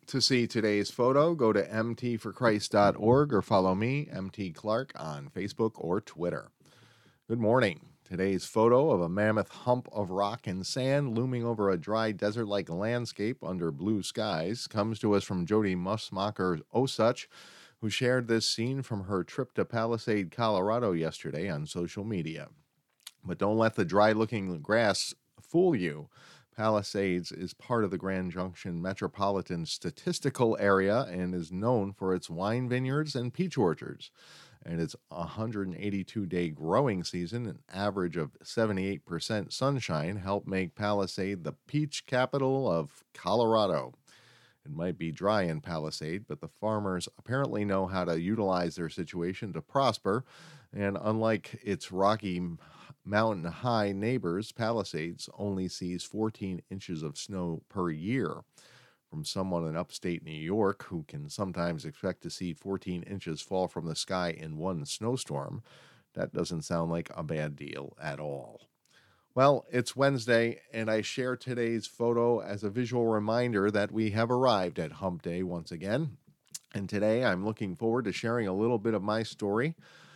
To see today's photo, go to mtforchrist.org or follow me, MT Clark, on Facebook or Twitter. Good morning. Today's photo of a mammoth hump of rock and sand looming over a dry desert-like landscape under blue skies comes to us from Jody Musmacher Osuch, who shared this scene from her trip to Palisade, Colorado yesterday on social media. But don't let the dry-looking grass fool you. Palisades is part of the Grand Junction Metropolitan Statistical Area and is known for its wine vineyards and peach orchards. And its 182-day growing season, an average of 78% sunshine, helped make Palisade the peach capital of Colorado. It might be dry in Palisade, but the farmers apparently know how to utilize their situation to prosper, and unlike its rocky mountain-high neighbors, Palisades only sees 14 inches of snow per year. From someone in upstate New York who can sometimes expect to see 14 inches fall from the sky in one snowstorm, that doesn't sound like a bad deal at all. Well, it's Wednesday, and I share today's photo as a visual reminder that we have arrived at Hump Day once again. And today I'm looking forward to sharing a little bit of my story,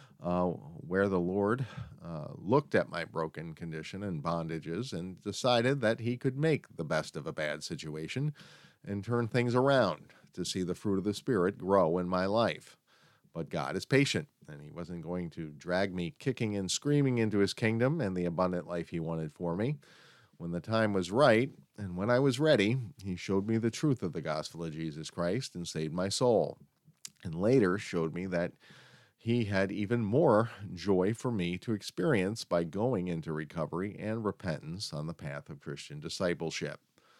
where the Lord looked at my broken condition and bondages and decided that he could make the best of a bad situation and turn things around to see the fruit of the Spirit grow in my life. But God is patient, and he wasn't going to drag me kicking and screaming into his kingdom and the abundant life he wanted for me. When the time was right, and when I was ready, he showed me the truth of the gospel of Jesus Christ and saved my soul. And later showed me that he had even more joy for me to experience by going into recovery and repentance on the path of Christian discipleship.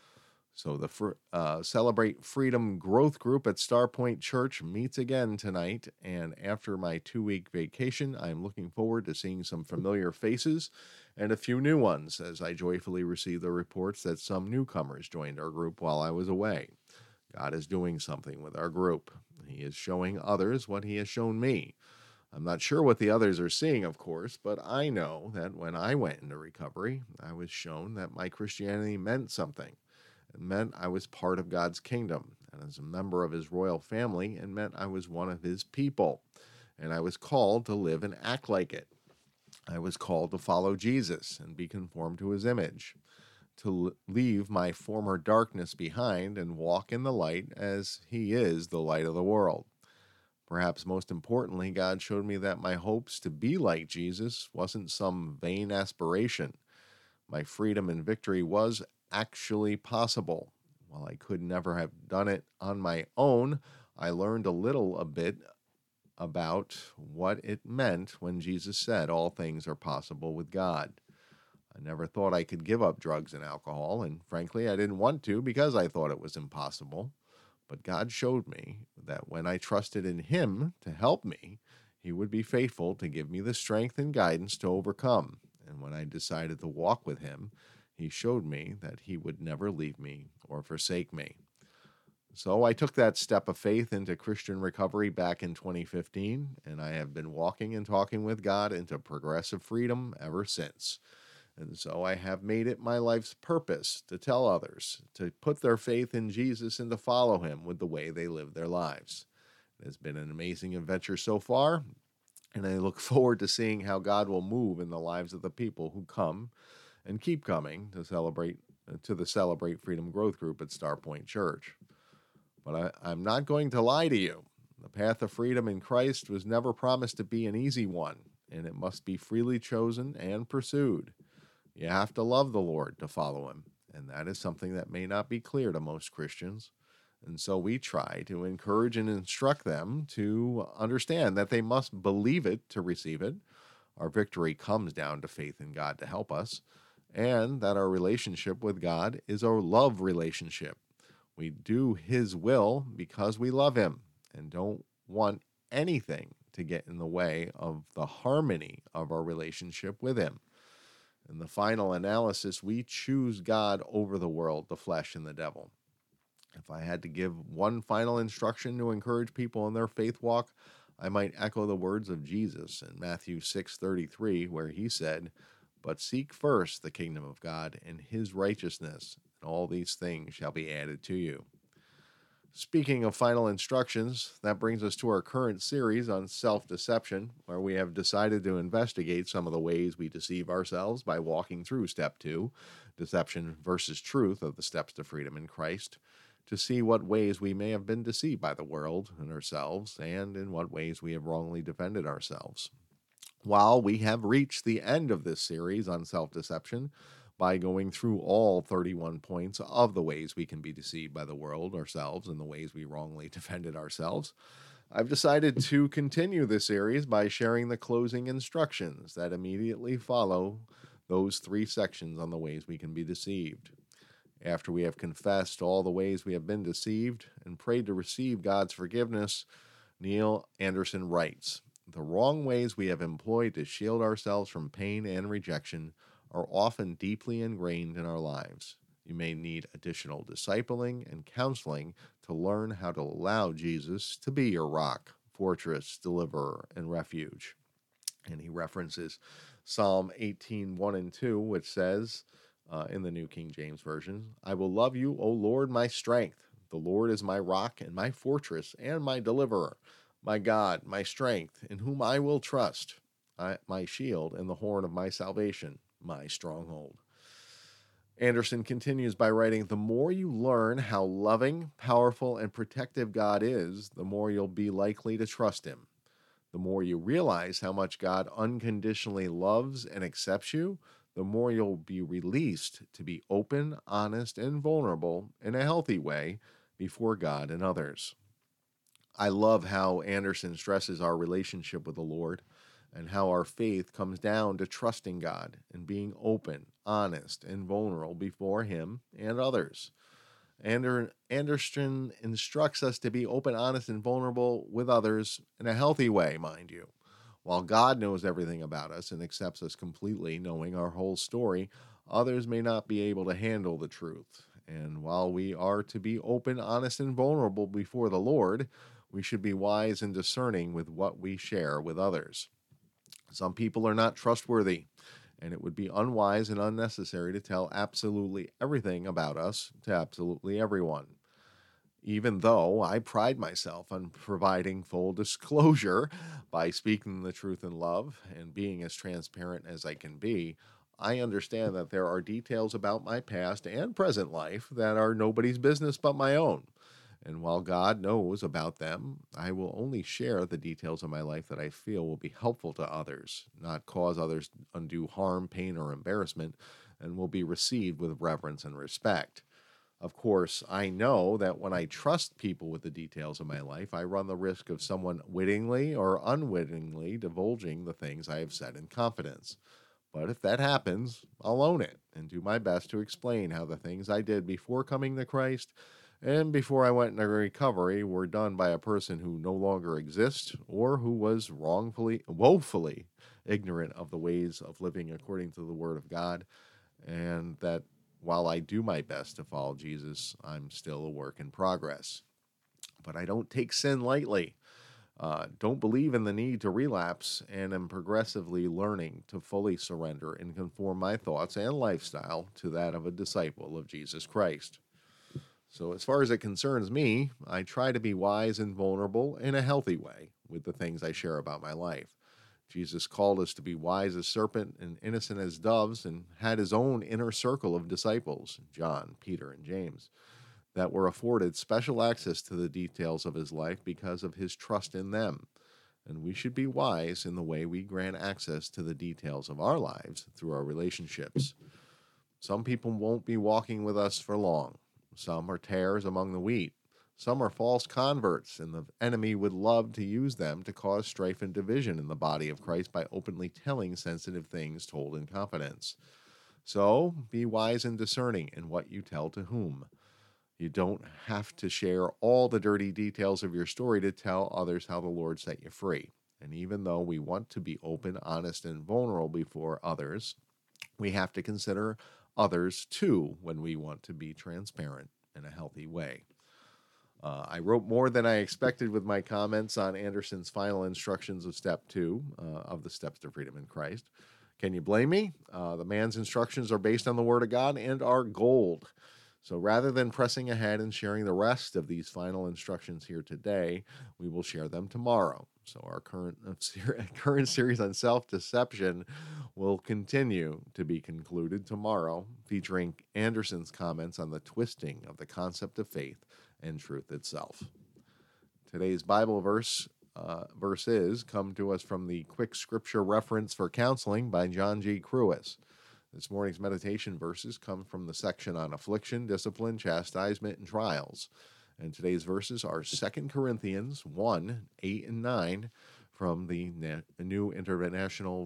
So the Celebrate Freedom Growth Group at Star Point Church meets again tonight, and after my 2-week vacation, I'm looking forward to seeing some familiar faces and a few new ones as I joyfully receive the reports that some newcomers joined our group while I was away. God is doing something with our group. He is showing others what he has shown me. I'm not sure what the others are seeing, of course, but I know that when I went into recovery, I was shown that my Christianity meant something. It meant I was part of God's kingdom, and as a member of his royal family, it meant I was one of his people, and I was called to live and act like it. I was called to follow Jesus and be conformed to his image, to leave my former darkness behind and walk in the light as he is the light of the world. Perhaps most importantly, God showed me that my hopes to be like Jesus wasn't some vain aspiration. My freedom and victory was actually possible. While I could never have done it on my own, I learned a bit about what it meant when Jesus said all things are possible with God. I never thought I could give up drugs and alcohol, and frankly, I didn't want to because I thought it was impossible. But God showed me that when I trusted in him to help me, he would be faithful to give me the strength and guidance to overcome. And when I decided to walk with him, he showed me that he would never leave me or forsake me. So I took that step of faith into Christian recovery back in 2015, and I have been walking and talking with God into progressive freedom ever since. And so I have made it my life's purpose to tell others to put their faith in Jesus and to follow him with the way they live their lives. It has been an amazing adventure so far, and I look forward to seeing how God will move in the lives of the people who come and keep coming to the Celebrate Freedom Growth Group at Star Point Church. But I'm not going to lie to you. The path of freedom in Christ was never promised to be an easy one, and it must be freely chosen and pursued. You have to love the Lord to follow him, and that is something that may not be clear to most Christians. And so we try to encourage and instruct them to understand that they must believe it to receive it. Our victory comes down to faith in God to help us, and that our relationship with God is a love relationship. We do his will because we love him and don't want anything to get in the way of the harmony of our relationship with him. In the final analysis, we choose God over the world, the flesh, and the devil. If I had to give one final instruction to encourage people in their faith walk, I might echo the words of Jesus in Matthew 6:33, where he said, "But seek first the kingdom of God and his righteousness, and all these things shall be added to you." Speaking of final instructions, that brings us to our current series on self-deception, where we have decided to investigate some of the ways we deceive ourselves by walking through Step 2, Deception versus Truth of the Steps to Freedom in Christ, to see what ways we may have been deceived by the world and ourselves, and in what ways we have wrongly defended ourselves. While we have reached the end of this series on self-deception, by going through all 31 points of the ways we can be deceived by the world, ourselves, and the ways we wrongly defended ourselves, I've decided to continue this series by sharing the closing instructions that immediately follow those 3 sections on the ways we can be deceived. After we have confessed all the ways we have been deceived and prayed to receive God's forgiveness, Neil Anderson writes, "The wrong ways we have employed to shield ourselves from pain and rejection are often deeply ingrained in our lives. You may need additional discipling and counseling to learn how to allow Jesus to be your rock, fortress, deliverer, and refuge." And he references Psalm 18:1 and 2, which says, in the New King James Version, "I will love you, O Lord, my strength. The Lord is my rock and my fortress and my deliverer, my God, my strength, in whom I will trust, my shield and the horn of my salvation, my stronghold." Anderson continues by writing, "The more you learn how loving, powerful, and protective God is, the more you'll be likely to trust him. The more you realize how much God unconditionally loves and accepts you, the more you'll be released to be open, honest, and vulnerable in a healthy way before God and others." I love how Anderson stresses our relationship with the Lord and how our faith comes down to trusting God and being open, honest, and vulnerable before him and others. Anderson instructs us to be open, honest, and vulnerable with others in a healthy way, mind you. While God knows everything about us and accepts us completely, knowing our whole story, others may not be able to handle the truth. And while we are to be open, honest, and vulnerable before the Lord, we should be wise and discerning with what we share with others. Some people are not trustworthy, and it would be unwise and unnecessary to tell absolutely everything about us to absolutely everyone. Even though I pride myself on providing full disclosure by speaking the truth in love and being as transparent as I can be, I understand that there are details about my past and present life that are nobody's business but my own. And while God knows about them, I will only share the details of my life that I feel will be helpful to others, not cause others undue harm, pain, or embarrassment, and will be received with reverence and respect. Of course, I know that when I trust people with the details of my life, I run the risk of someone wittingly or unwittingly divulging the things I have said in confidence. But if that happens, I'll own it and do my best to explain how the things I did before coming to Christ and before I went into recovery were done by a person who no longer exists or who was woefully ignorant of the ways of living according to the Word of God, and that while I do my best to follow Jesus, I'm still a work in progress. But I don't take sin lightly. Don't believe in the need to relapse, and am progressively learning to fully surrender and conform my thoughts and lifestyle to that of a disciple of Jesus Christ. So as far as it concerns me, I try to be wise and vulnerable in a healthy way with the things I share about my life. Jesus called us to be wise as serpent and innocent as doves, and had his own inner circle of disciples, John, Peter, and James, that were afforded special access to the details of his life because of his trust in them. And we should be wise in the way we grant access to the details of our lives through our relationships. Some people won't be walking with us for long. Some are tares among the wheat. Some are false converts, and the enemy would love to use them to cause strife and division in the body of Christ by openly telling sensitive things told in confidence. So, be wise and discerning in what you tell to whom. You don't have to share all the dirty details of your story to tell others how the Lord set you free. And even though we want to be open, honest, and vulnerable before others, we have to consider others too when we want to be transparent in a healthy way. I wrote more than I expected with my comments on Anderson's final instructions of Step 2 of the Steps to Freedom in Christ. Can you blame me? The man's instructions are based on the Word of God and are gold. So rather than pressing ahead and sharing the rest of these final instructions here today, we will share them tomorrow. So our current series on self-deception will continue to be concluded tomorrow, featuring Anderson's comments on the twisting of the concept of faith and truth itself. Today's Bible verses come to us from the Quick Scripture Reference for Counseling by John G. Crewis. This morning's meditation verses come from the section on affliction, discipline, chastisement, and trials. And today's verses are 2 Corinthians 1, 8 and 9 from the New International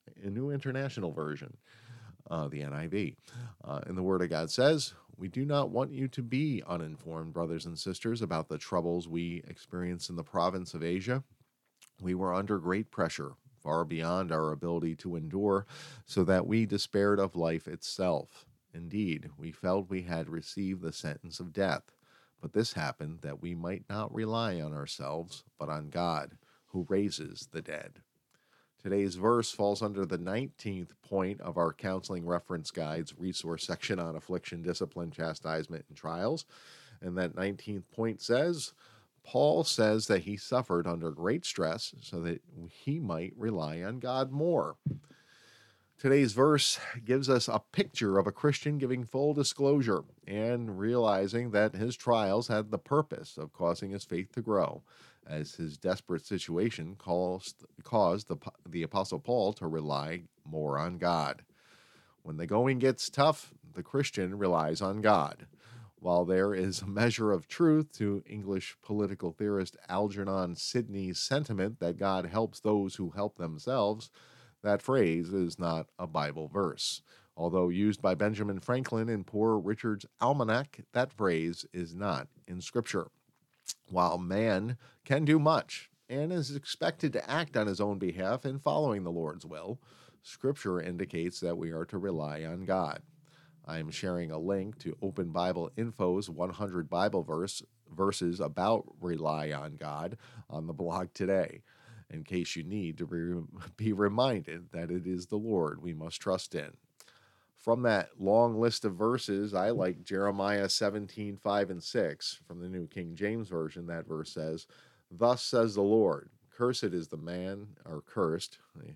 Version, the NIV. And the Word of God says, "We do not want you to be uninformed, brothers and sisters, about the troubles we experienced in the province of Asia. We were under great pressure, far beyond our ability to endure, so that we despaired of life itself. Indeed, we felt we had received the sentence of death. But this happened that we might not rely on ourselves, but on God, who raises the dead." Today's verse falls under the 19th point of our Counseling Reference Guide's resource section on affliction, discipline, chastisement, and trials. And that 19th point says, Paul says that he suffered under great stress so that he might rely on God more. Today's verse gives us a picture of a Christian giving full disclosure and realizing that his trials had the purpose of causing his faith to grow, as his desperate situation caused the Apostle Paul to rely more on God. When the going gets tough, the Christian relies on God. While there is a measure of truth to English political theorist Algernon Sidney's sentiment that God helps those who help themselves, that phrase is not a Bible verse. Although used by Benjamin Franklin in Poor Richard's Almanac, that phrase is not in Scripture. While man can do much and is expected to act on his own behalf in following the Lord's will, Scripture indicates that we are to rely on God. I am sharing a link to Open Bible Info's 100 Bible verses about rely on God on the blog today, in case you need to be reminded that it is the Lord we must trust in. From that long list of verses, I like Jeremiah 17, 5 and 6 from the New King James Version. That verse says, "Thus says the Lord, cursed is the man," or cursed,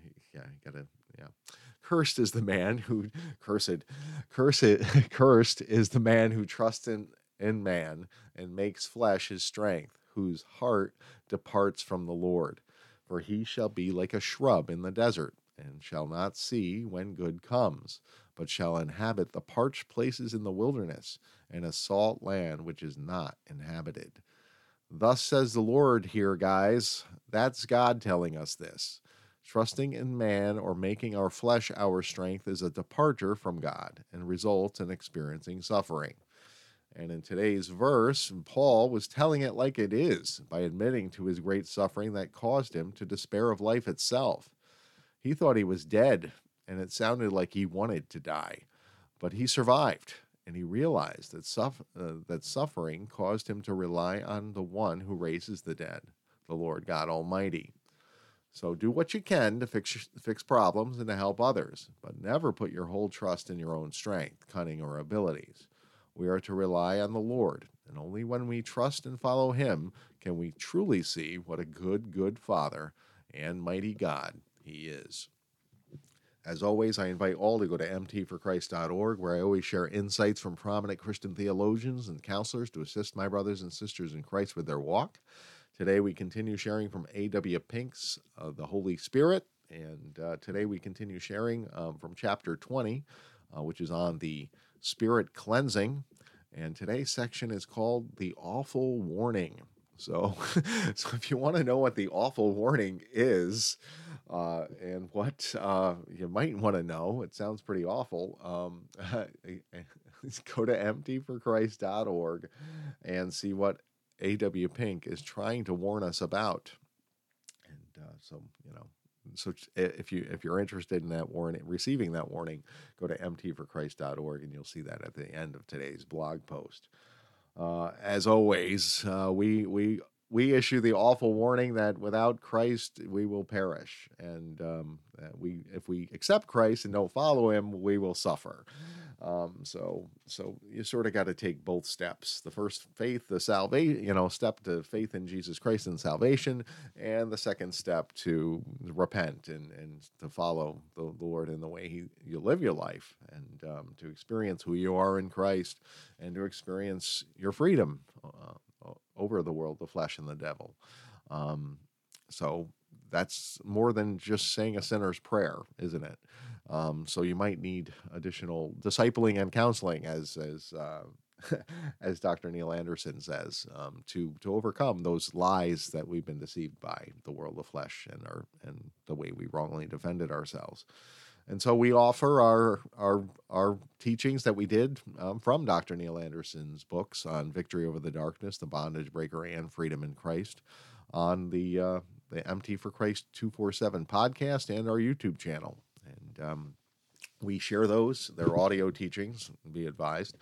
cursed is the man who, cursed is the man who trusts in man and makes flesh his strength, whose heart departs from the Lord. For he shall be like a shrub in the desert, and shall not see when good comes, but shall inhabit the parched places in the wilderness, and a salt land which is not inhabited. Thus says the Lord here, guys. That's God telling us this. Trusting in man or making our flesh our strength is a departure from God and results in experiencing suffering. And in today's verse, Paul was telling it like it is by admitting to his great suffering that caused him to despair of life itself. He thought he was dead, and it sounded like he wanted to die. But he survived, and he realized that suffering caused him to rely on the one who raises the dead, the Lord God Almighty. So do what you can to fix problems and to help others, but never put your whole trust in your own strength, cunning, or abilities. We are to rely on the Lord, and only when we trust and follow him can we truly see what a good Father and mighty God he is. As always, I invite all to go to mtforchrist.org, where I always share insights from prominent Christian theologians and counselors to assist my brothers and sisters in Christ with their walk. Today we continue sharing from A.W. Pink's The Holy Spirit, and today we continue sharing from chapter 20, which is on the Spirit cleansing, and today's section is called The Awful Warning. So if you want to know what the awful warning is and what you might want to know, it sounds pretty awful, go to mtforchrist.org and see what A.W. Pink is trying to warn us about. And so if you're interested in that warning, receiving that warning, go to mtforchrist.org and you'll see that at the end of today's blog post. As always, we issue the awful warning that without Christ we will perish, and if we accept Christ and don't follow him, we will suffer. So you sort of got to take both steps. The first faith, the salvation, step to faith in Jesus Christ and salvation, and the second step to repent and to follow the Lord in the way you live your life, and to experience who you are in Christ, and to experience your freedom over the world, the flesh, and the devil. So that's more than just saying a sinner's prayer, isn't it? So you might need additional discipling and counseling, as as Dr. Neil Anderson says, to overcome those lies that we've been deceived by, the world of flesh and the way we wrongly defended ourselves. And so we offer our teachings that we did from Dr. Neil Anderson's books on Victory Over the Darkness, The Bondage Breaker, and Freedom in Christ on the MT for Christ 247 podcast and our YouTube channel. And we share those. They're audio teachings, be advised,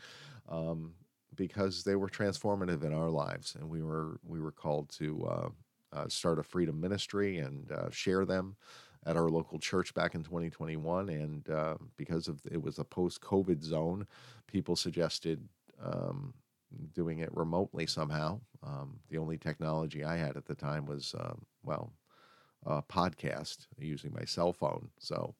because they were transformative in our lives, and we were called to start a freedom ministry and share them at our local church back in 2021. And because it was a post-COVID zone, people suggested doing it remotely somehow. The only technology I had at the time was a podcast using my cell phone. So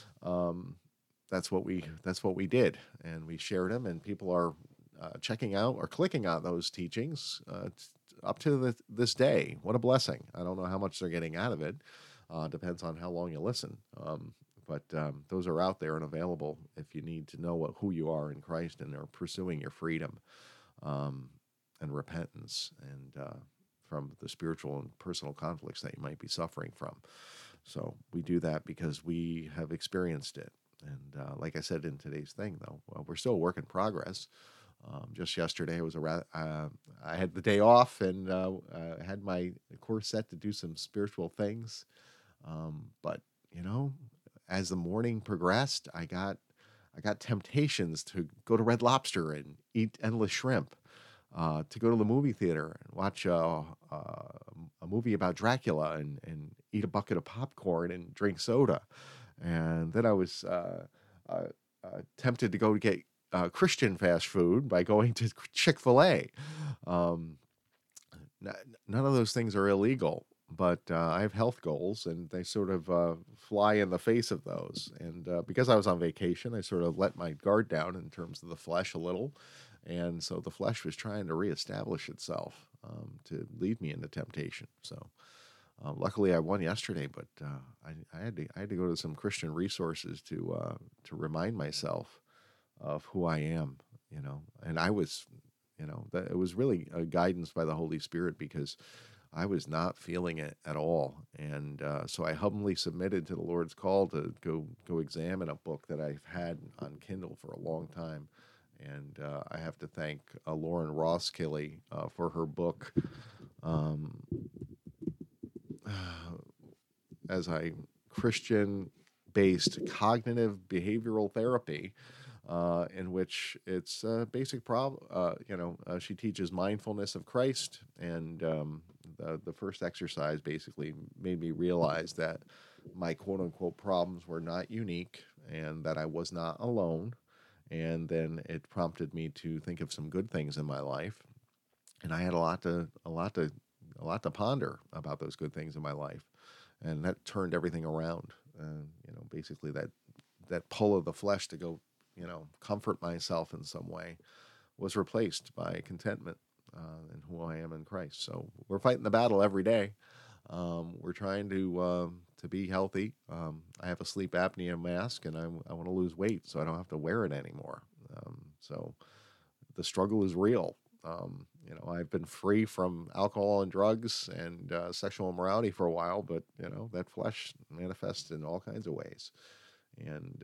that's what we did, and we shared them, and people are checking out or clicking on those teachings up to this day. What a blessing! I don't know how much they're getting out of it. Depends on how long you listen. But those are out there and available if you need to know who you are in Christ and are pursuing your freedom and repentance and from the spiritual and personal conflicts that you might be suffering from. So we do that because we have experienced it. And like I said in today's thing, though, we're still a work in progress. Just yesterday, I had the day off and had my course set to do some spiritual things. But as the morning progressed, I got temptations to go to Red Lobster and eat endless shrimp, to go to the movie theater and watch a movie about Dracula and eat a bucket of popcorn and drink soda. And then I was tempted to go get Christian fast food by going to Chick-fil-A. None of those things are illegal, but I have health goals, and they sort of fly in the face of those. And because I was on vacation, I sort of let my guard down in terms of the flesh a little. And so the flesh was trying to reestablish itself to lead me into temptation. So luckily I won yesterday, but I had to go to some Christian resources to remind myself of who I am, And I was, that it was really a guidance by the Holy Spirit, because I was not feeling it at all. And so I humbly submitted to the Lord's call to go examine a book that I've had on Kindle for a long time. And I have to thank Lauren Roskilly for her book, as a Christian-based cognitive behavioral therapy, in which it's a basic problem. She teaches mindfulness of Christ, and the first exercise basically made me realize that my quote-unquote problems were not unique and that I was not alone. And then it prompted me to think of some good things in my life, and I had a lot to ponder about those good things in my life, and that turned everything around. Basically that pull of the flesh to go, comfort myself in some way, was replaced by contentment in who I am in Christ. So we're fighting the battle every day. We're trying to be healthy. I have a sleep apnea mask, and I want to lose weight so I don't have to wear it anymore. So the struggle is real. I've been free from alcohol and drugs and sexual immorality for a while, but that flesh manifests in all kinds of ways, and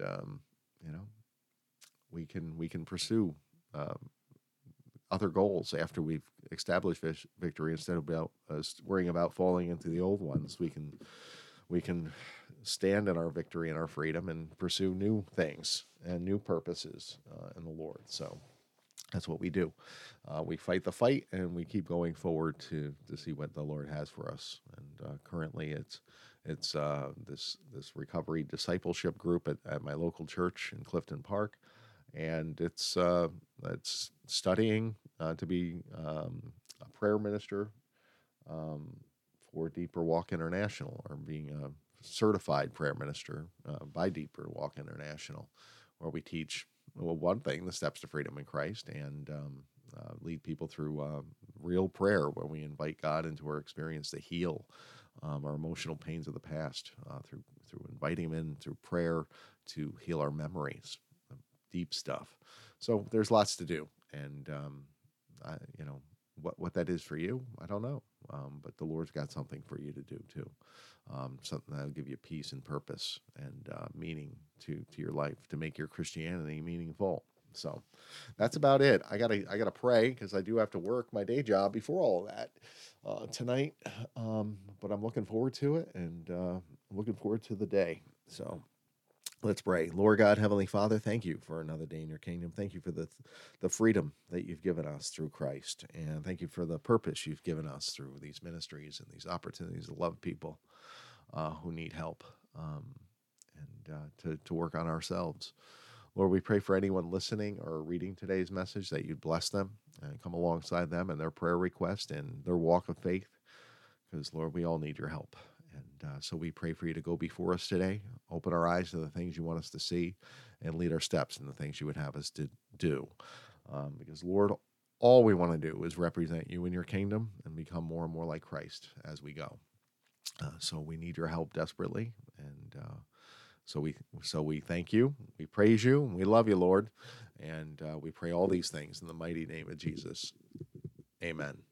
we can pursue other goals after we've established victory, instead of worrying about falling into the old ones. We can stand in our victory and our freedom and pursue new things and new purposes in the Lord. So that's what we do. We fight the fight, and we keep going forward to see what the Lord has for us. And currently, it's this recovery discipleship group at my local church in Clifton Park, and it's studying to be a prayer minister um, for Deeper Walk International, or being a certified prayer minister by Deeper Walk International, where we teach, well, one thing, the steps to freedom in Christ, and lead people through real prayer, where we invite God into our experience to heal our emotional pains of the past through inviting Him in through prayer to heal our memories, deep stuff. So there's lots to do, and you know, what that is for you, I don't know. But the Lord's got something for you to do too. Something that'll give you peace and purpose and meaning to your life, to make your Christianity meaningful. So that's about it. I gotta pray, because I do have to work my day job before all of that tonight. But I'm looking forward to it, and I'm looking forward to the day. So let's pray. Lord God, Heavenly Father, thank you for another day in your kingdom. Thank you for the freedom that you've given us through Christ. And thank you for the purpose you've given us through these ministries and these opportunities to love people who need help, and to work on ourselves. Lord, we pray for anyone listening or reading today's message, that you'd bless them and come alongside them in their prayer request and their walk of faith, because, Lord, we all need your help. And so we pray for you to go before us today, open our eyes to the things you want us to see, and lead our steps in the things you would have us to do. Because, Lord, all we want to do is represent you in your kingdom and become more and more like Christ as we go. So we need your help desperately. And so we thank you, we praise you, and we love you, Lord. And we pray all these things in the mighty name of Jesus. Amen.